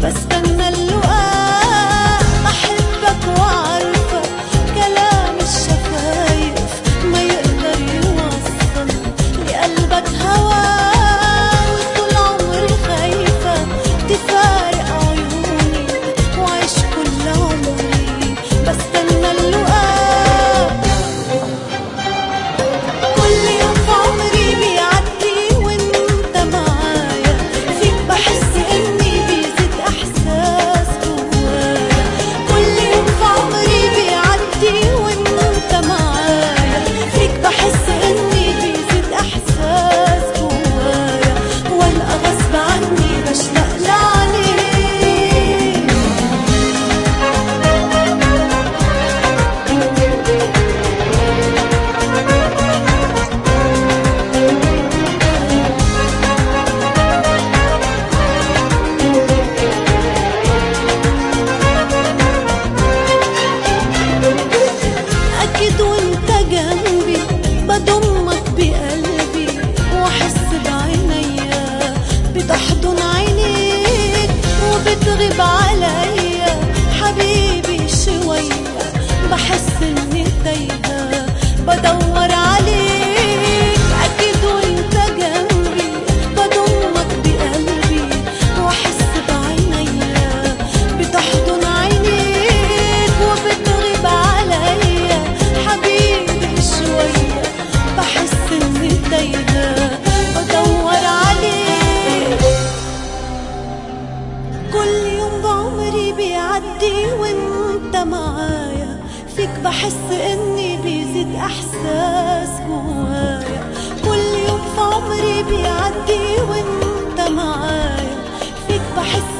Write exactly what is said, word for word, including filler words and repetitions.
بستنى اللقاء، بحبك وعارفة كلام الشفايف ما يقدر يوصل لقلبك هوا، وطول عمري خايفة تفارق عيوني وعيش كل عمري بستنى اللقاء. كل يوم في عمري بيعدي وانت معايا، فيك بحس اني بيزيد احساس جوايا. كل يوم في عمري بيعدي وانت معايا، فيك بحس اني بيزيد احساس جوايا، والقى غصب عني بشتاق لعليك. أكيد وانت جنبي بضمك بقلبي، وأحس بعينيا بتحضن عينيك، وبتغيب عليا حبيبي شوية، بحس إني تايهة بدور عليك. أكيد وانت جنبي بضمك بقلبي، وأحس بعينيا بتحضن عينيك، وبتغيب عليا حبيبي شوية، بحس إني تايهة بدور عليك. كل يوم بعمري بيعدي وانت معايا، فيك بحس اني بيزيد احساس جوايا. كل يوم في عمري بيعدي وانت معايا، فيك بحس